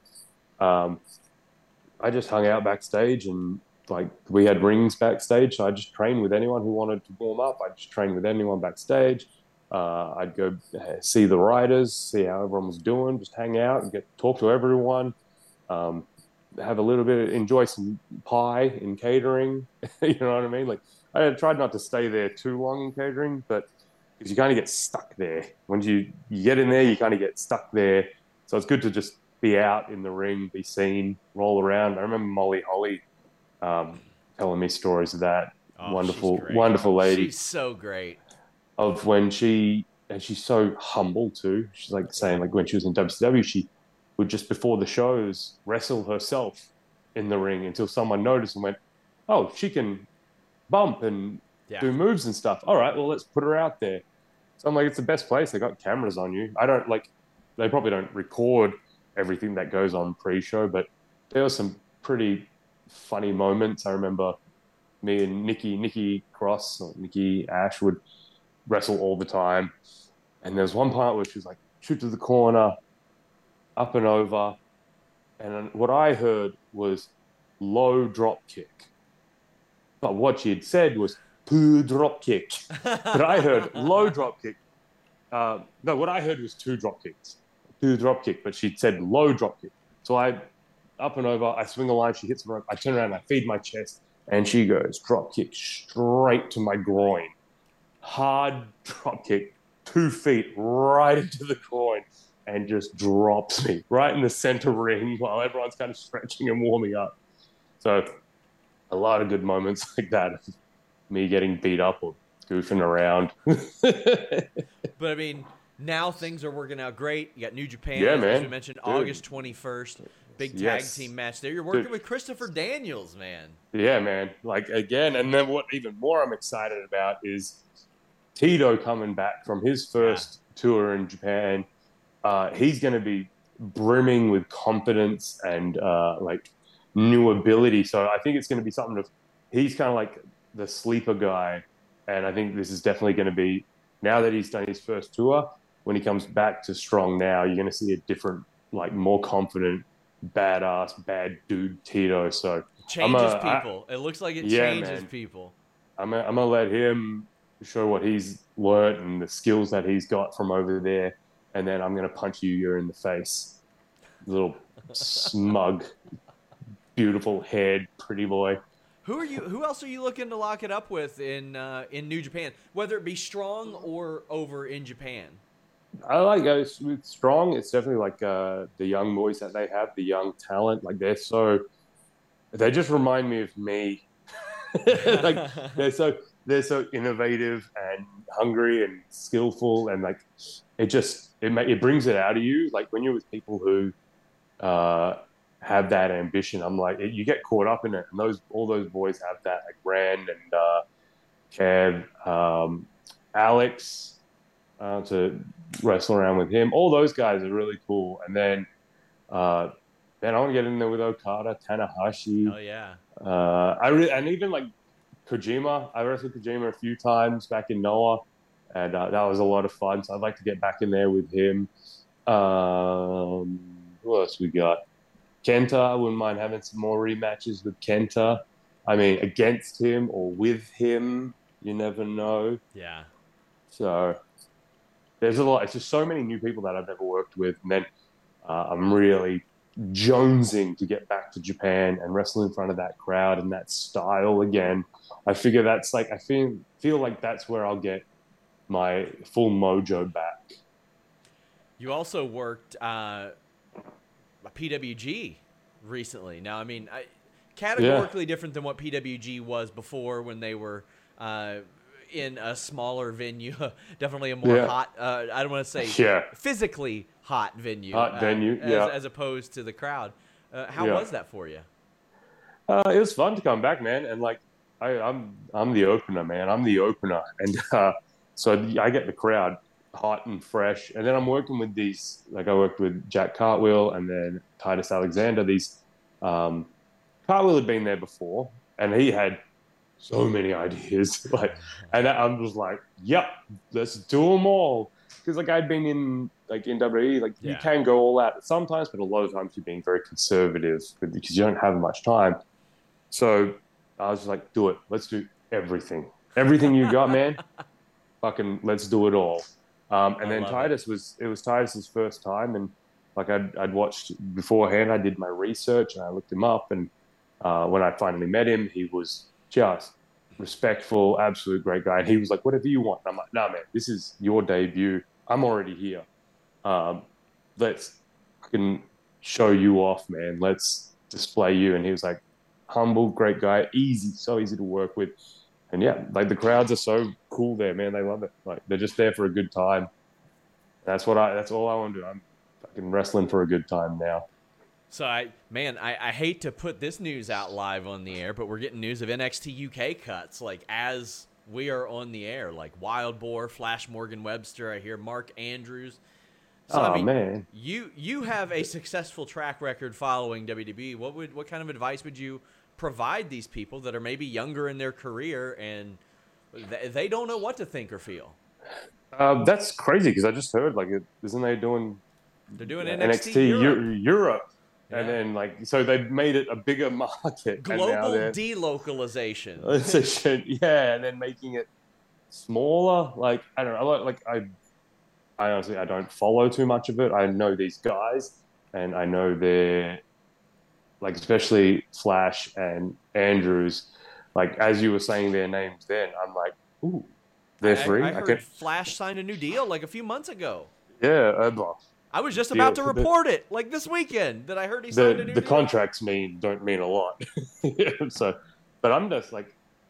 I just hung out backstage, and like we had rings backstage. So I just trained with anyone who wanted to warm up. I just trained with anyone backstage. I'd go see the riders, see how everyone was doing, just hang out and talk to everyone. Have a little bit, enjoy some pie in catering. You know what I mean? Like I tried not to stay there too long in catering, but because you kind of get stuck there. Once you get in there, you kind of get stuck there. So it's good to just be out in the ring, be seen, roll around. I remember Molly Holly telling me stories of that. Wonderful lady. She's so great. Of when she's so humble too. She's like saying like when she was in WCW, she would just before the shows wrestle herself in the ring until someone noticed and went, oh, she can bump and do moves and stuff. All right, well, let's put her out there. So I'm like, it's the best place. They got cameras on you. They probably don't record everything that goes on pre-show, but there were some pretty funny moments. I remember me and Nikki Cross or Nikki Ash would wrestle all the time. And there's one part where she was like, shoot to the corner, up and over. And what I heard was low drop kick. But what she had said was poo drop kick. But I heard low drop kick. No, what I heard was 2 drop kicks. 2 drop kick, but she'd said low drop kick. So I up and over, I swing a line, she hits the rope, I turn around, I feed my chest, and she goes drop kick straight to my groin. Hard drop kick, 2 feet right into the groin, and just drops me right in the center ring while everyone's kind of stretching and warming up. So a lot of good moments like that, me getting beat up or goofing around. But I mean, now things are working out great. You got New Japan, as we mentioned, dude. August 21st. Big tag team match there. You're working with Christopher Daniels, man. Yeah, man. Like, again, and then what even more I'm excited about is Tito coming back from his first tour in Japan. He's going to be brimming with confidence and, new ability. So I think it's going to be something he's kind of like the sleeper guy. And I think this is definitely going to be, now that he's done his first tour, when he comes back to Strong now, you're going to see a different, like more confident, badass, bad dude Tito. So changes people. It looks like it changes people. I'm going to let him show what he's learned and the skills that he's got from over there. And then I'm going to punch you in the face. Little smug, beautiful head, pretty boy. Who else are you looking to lock it up with in New Japan, whether it be Strong or over in Japan? I like with Strong. It's definitely like the young boys that they have, the young talent. Like they just remind me of me. Like they're so innovative and hungry and skillful, and like it brings it out of you. Like when you're with people who have that ambition, I'm like, you get caught up in it, and all those boys have that. Like Rand and Kev, Alex, to wrestle around with him. All those guys are really cool. And then I want to get in there with Okada, Tanahashi. Oh yeah. And even like Kojima. I wrestled Kojima a few times back in Noah, and that was a lot of fun. So I'd like to get back in there with him. Who else we got? Kenta. I wouldn't mind having some more rematches with Kenta. I mean, against him or with him. You never know. Yeah. So there's a lot. It's just so many new people that I've never worked with. And then I'm really jonesing to get back to Japan and wrestle in front of that crowd and that style again. I figure that's like, I feel like that's where I'll get my full mojo back. You also worked PWG recently. Now, I mean, categorically different than what PWG was before when they were in a smaller venue, definitely a more hot, I don't want to say physically hot venue. As opposed to the crowd. How was that for you? It was fun to come back, man. And like, I'm the opener, man. I'm the opener. And so I get the crowd hot and fresh. And then I'm working with these, like I worked with Jack Cartwheel and then Titus Alexander. These, Cartwheel had been there before and he had so many ideas. And I'm just like, yep, let's do them all. Because like I'd been in WWE, you can go all out sometimes, but a lot of times you're being very conservative because you don't have much time. So I was like, do it. Let's do everything. Everything you got, man. Fucking let's do it all. And then Titus was Titus's first time, and like I'd watched beforehand. I did my research and I looked him up, and when I finally met him, he was just respectful, absolute great guy. And he was like, whatever you want. And I'm like, nah, man, this is your debut. I'm already here. Let's fucking show you off, man. Let's display you. And he was like, humble, great guy, so easy to work with. And yeah, like the crowds are so cool there, man. They love it. Like they're just there for a good time. That's all I want to do. I'm fucking wrestling for a good time now. So I hate to put this news out live on the air, but we're getting news of NXT UK cuts like as we are on the air, like Wild Boar, Flash Morgan Webster. I hear Mark Andrews. So, man, you have a successful track record following WWE. What kind of advice would you provide these people that are maybe younger in their career and they don't know what to think or feel? That's crazy because I just heard isn't they doing? They're doing NXT Europe. Yeah. And then so they've made it a bigger market. Global delocalization. Yeah, and then making it smaller. I don't know. I honestly, I don't follow too much of it. I know these guys, and I know they're especially Flash and Andrews. As you were saying their names, then I'm like, ooh, they're free. I heard Flash signed a new deal a few months ago. Yeah, I was just about to report it this weekend that I heard he signed a new deal. The contracts don't mean a lot. So, but I'm just I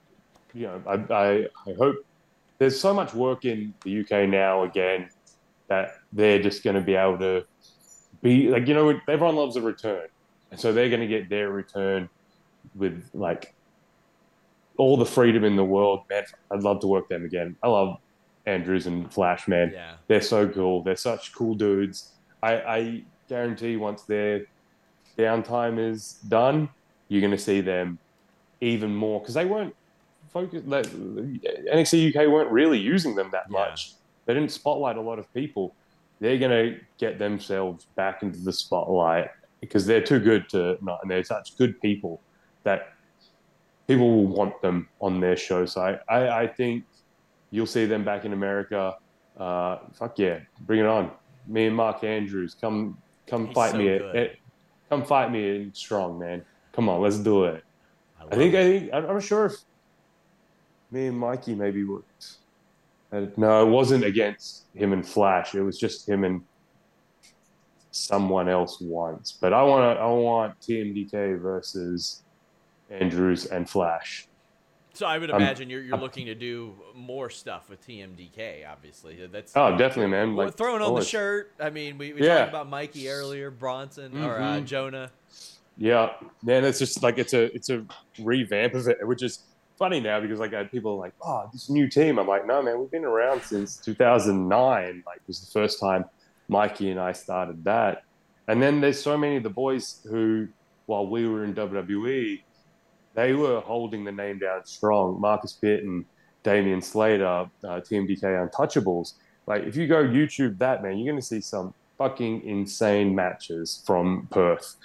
hope there's so much work in the UK now again that they're just going to be able to be everyone loves a return. And so they're going to get their return with all the freedom in the world. Man, I'd love to work them again. I love Andrews and Flash, man. Yeah. They're so cool. They're such cool dudes. I guarantee once their downtime is done, you're going to see them even more because they weren't focused. NXT UK weren't really using them that much. They didn't spotlight a lot of people. They're going to get themselves back into the spotlight because they're too good to not, and they're such good people that people will want them on their show. So I think you'll see them back in America. Fuck yeah, bring it on. Me and Mark Andrews, come fight so me. Come fight me in strong, man. Come on, let's do it. I think I'm not sure if me and Mikey maybe worked. No, it wasn't against him and Flash. It was just him and someone else once. But I want TMDK versus Andrews and Flash. So I would imagine you're looking to do more stuff with TMDK, obviously. That's definitely, man. Throwing on the shirt. I mean, we talked about Mikey earlier, Bronson or Jonah. Yeah, man. It's just it's a revamp of it, which is funny now because like people are like, oh, this new team. I'm like, no, man, we've been around since 2009. Like, it was the first time Mikey and I started that. And then there's so many of the boys who, while we were in WWE, they were holding the name down strong. Marcus Pitt and Damian Slater, TMDK Untouchables. Like, if you go YouTube that, man, you're going to see some fucking insane matches from Perth.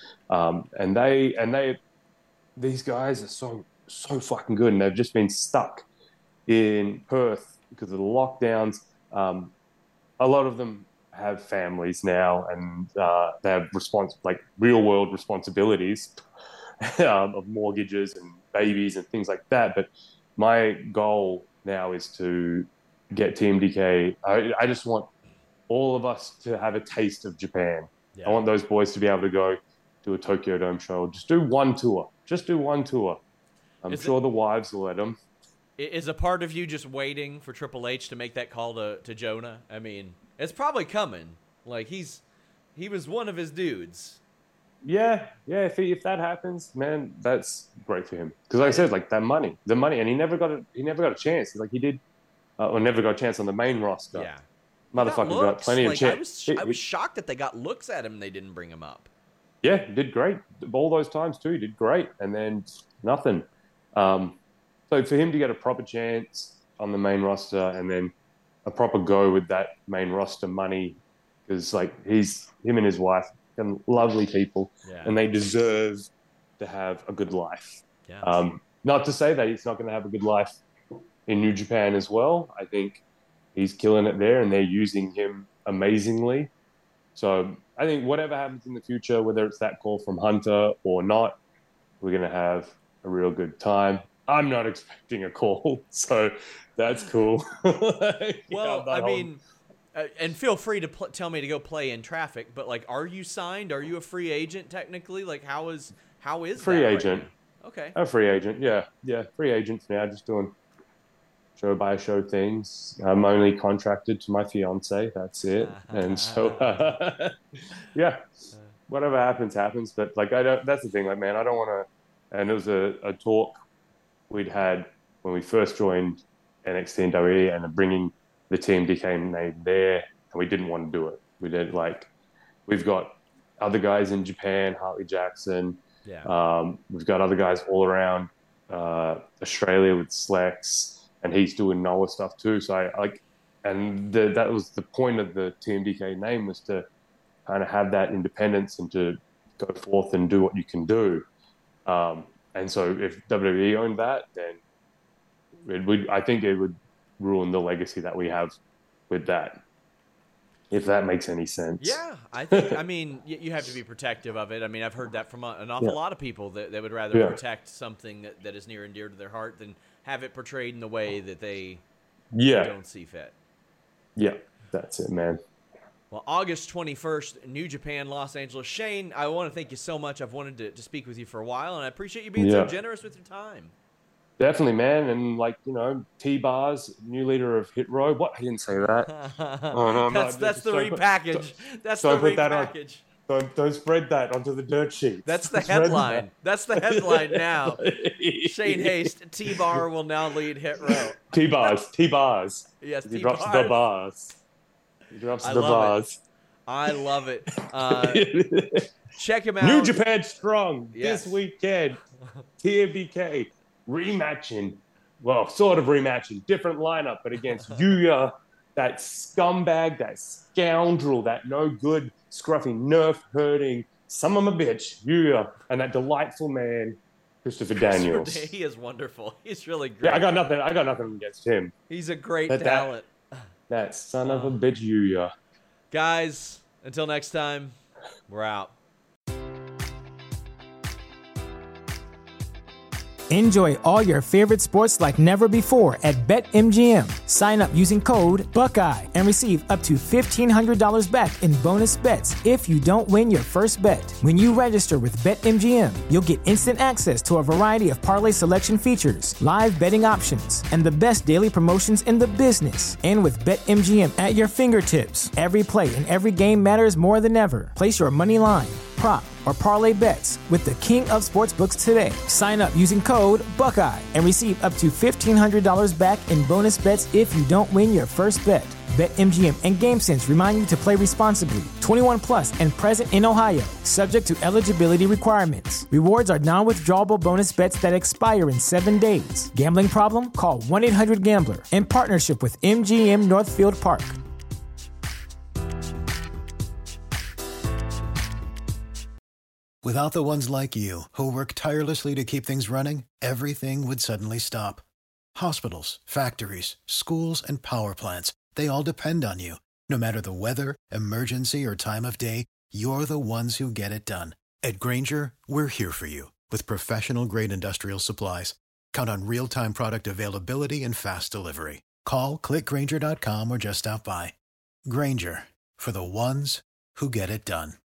These guys are so fucking good, and they've just been stuck in Perth because of the lockdowns. A lot of them have families now, and they have real world responsibilities of mortgages and babies and things like that. But my goal now is to get TMDK. I just want all of us to have a taste of Japan. Yeah. I want those boys to be able to go do a Tokyo Dome show. Just do one tour. I'm sure the wives will let them. Is a part of you just waiting for Triple H to make that call to Jonah? I mean, it's probably coming. Like, he was one of his dudes. Yeah. If that happens, man, that's great for him. Because like I said, like the money, and he never got a chance. Like he did, or never got a chance on the main roster. Yeah, motherfucker got plenty of chance. I was shocked that they got looks at him and they didn't bring him up. Yeah, he did great. All those times too, he did great, and then nothing. So for him to get a proper chance on the main roster and then a proper go with that main roster money, because like him and his wife are lovely people, and they deserve to have a good life. Yeah. Not to say that he's not going to have a good life in New Japan as well. I think he's killing it there, and they're using him amazingly. So I think whatever happens in the future, whether it's that call from Hunter or not, we're going to have a real good time. I'm not expecting a call, so that's cool. Well, I mean, and feel free to tell me to go play in traffic, but like, are you signed? Are you a free agent technically? Like, how is free that agent? Right? Okay, a free agent. Yeah, free agent now. Just doing show by show things. I'm only contracted to my fiance. That's it. And so, yeah, whatever happens. But like, that's the thing. Like, man, I don't want to. And it was a talk we'd had when we first joined NXT and WWE, and bringing the TMDK name there, and we didn't want to do it. We did we've got other guys in Japan, Hartley Jackson. Yeah. We've got other guys all around Australia with Slex, and he's doing Noah stuff too. So that was the point of the TMDK name, was to kind of have that independence and to go forth and do what you can do. And so if WWE owned that, then I think it would ruin the legacy that we have with that, if that makes any sense. Yeah, I think, I mean, you have to be protective of it. I mean, I've heard that from an awful lot of people, that they would rather protect something that is near and dear to their heart than have it portrayed in the way that they don't see fit. Yeah, that's it, man. Well, August 21st, New Japan, Los Angeles. Shane, I want to thank you so much. I've wanted to speak with you for a while, and I appreciate you being so generous with your time. Definitely, man. And T-Bars, new leader of Hit Row. What? I didn't say that. Oh, no, that's the repackage. That's the repackage. Don't spread that onto the dirt sheet. That's the headline. That's the headline now. Shane Haste, T-Bar will now lead Hit Row. T-Bars. Yes, He drops the bars. He drops the bars. I love it. Check him out. New Japan Strong this weekend. TMDK rematching. Well, sort of rematching. Different lineup, but against Yuya, that scumbag, that scoundrel, that no good, scruffy, nerf-hurting, son of a bitch, Yuya, and that delightful man, Christopher Daniels. He is wonderful. He's really great. Yeah, I got nothing against him. He's a great talent. That son of a bitch, Yuya. Guys, until next time, we're out. Enjoy all your favorite sports like never before at BetMGM. Sign up using code Buckeye and receive up to $1,500 back in bonus bets if you don't win your first bet. When you register with BetMGM, you'll get instant access to a variety of parlay selection features, live betting options, and the best daily promotions in the business. And with BetMGM at your fingertips, every play and every game matters more than ever. Place your money line, prop, or parlay bets with the king of sportsbooks today. Sign up using code Buckeye and receive up to $1,500 back in bonus bets if you don't win your first bet. BetMGM and GameSense remind you to play responsibly. 21 plus and present in Ohio, subject to eligibility requirements. Rewards are non-withdrawable bonus bets that expire in 7 days. Gambling problem? Call 1-800-GAMBLER. In partnership with MGM Northfield Park. Without the ones like you, who work tirelessly to keep things running, everything would suddenly stop. Hospitals, factories, schools, and power plants, they all depend on you. No matter the weather, emergency, or time of day, you're the ones who get it done. At Grainger, we're here for you with professional-grade industrial supplies. Count on real-time product availability and fast delivery. Call, click Grainger.com, or just stop by. Grainger, for the ones who get it done.